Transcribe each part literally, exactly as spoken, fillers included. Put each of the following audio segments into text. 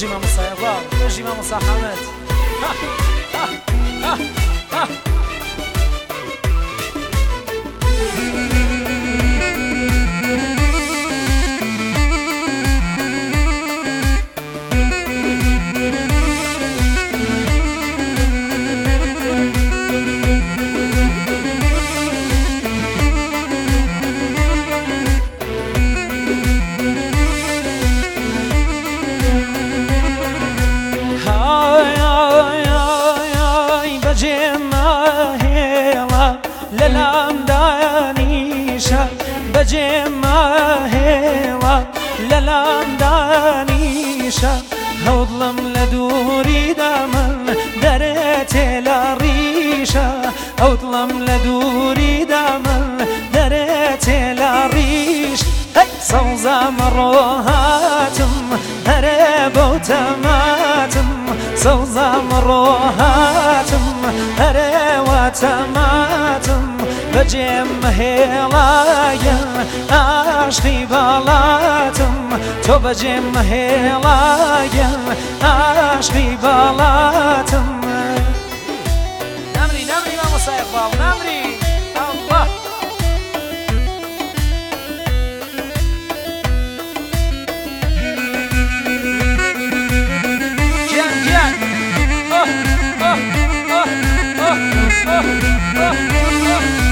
بجي مع موسى يا باب بجي مع موسى حمد ها ها ها ها للام دانيشا بجمع هوا للام دانيشا هوضلم لدوري دامن درت لاريشا هوضلم لدوري دامن درت لاريش هي صوزا مروهاتم هربو تماتم صوزا مروهاتم هربو تماتم بجم هلايا عشقي بالاتم تو بجم هلايا عشقي بالاتم نمري نمري ما مصايب باب نمري الله جان جان اوه اوه اوه اوه اوه اوه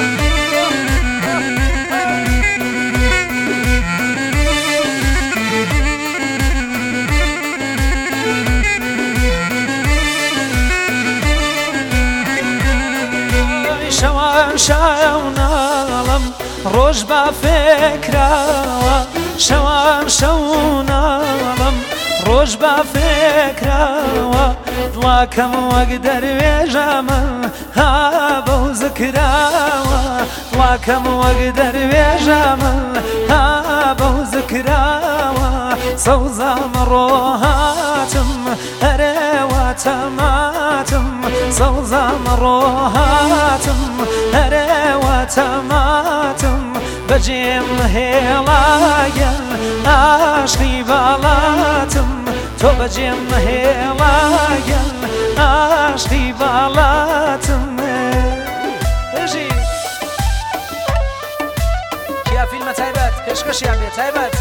شوان شاونالم روش با فکروا شوان شاونالم روش با فکروا دلاکم وقدر ویجامن ها بو ذکروا دلاکم وقدر ویجامن ها بو ذکروا صوزا مروهاتم هروا تماتم صوزا مروهاتم هروا تماتم بجم هلايا عشقي بالاتم تو بجم هلايا عشقي بالاتم بجي كيا فيلم تايبات كشكش يا بي تايبات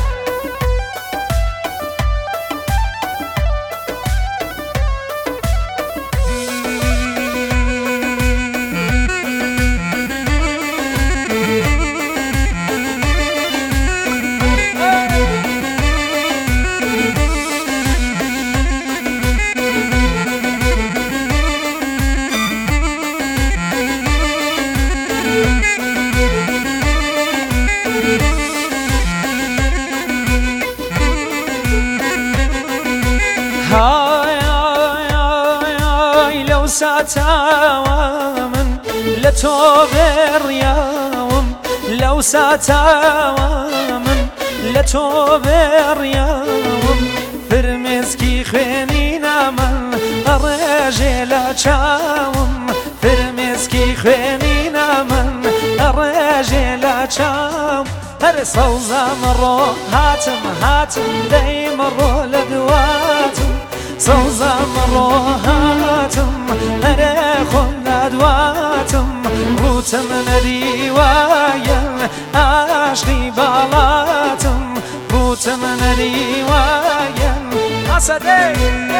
هاي هاي هاي لو ساتاوا من لتو برياوم لو ساتاوا من لتو برياوم فرمسكي خينينا من الرجل تشاوم فرمسكي خينينا من الرجل تشاوم هر صوزا مرو هاتم هاتم داي مرو لدواتم صوزا مرو هاتم هر خون لدواتم روتم نديوايا عشقي بالاتم روتم نديوايا أسدي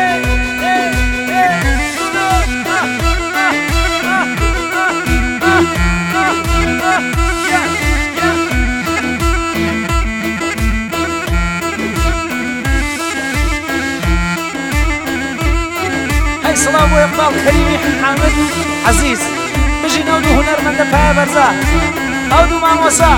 هاي صلاة وإقبال كريم حامد عزيز بجي نودو هنر من دفاع برزا أودو مع موسى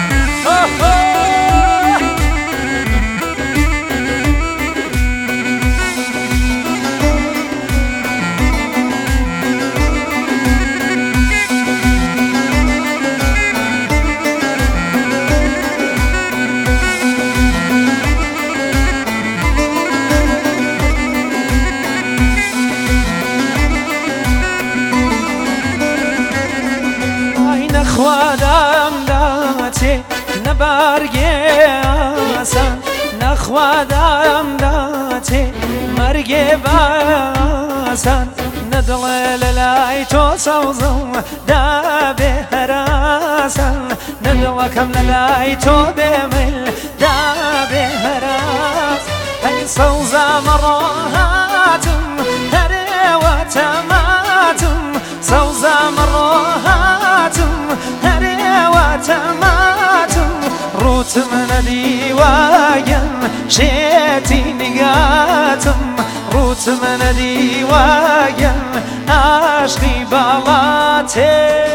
نخوادم داتي نبرگی آسان نخوادم داتي چێ مەرگێ باسان نەدڵێ لە لای تۆ سەوزم دابێ هەراسان نەدڵەکەم لە لای تۆ بێمل دابێ هەراس هەی سەوزە مەڕۆ هاتم هەرێوە تەماتم سەوزە مەڕۆ هاتم هەرێوە تەماتم ڕوتم نەدیوایەن شێتی نیگاتم ڕوتم نەدیوایەن عاشقی باڵاتێ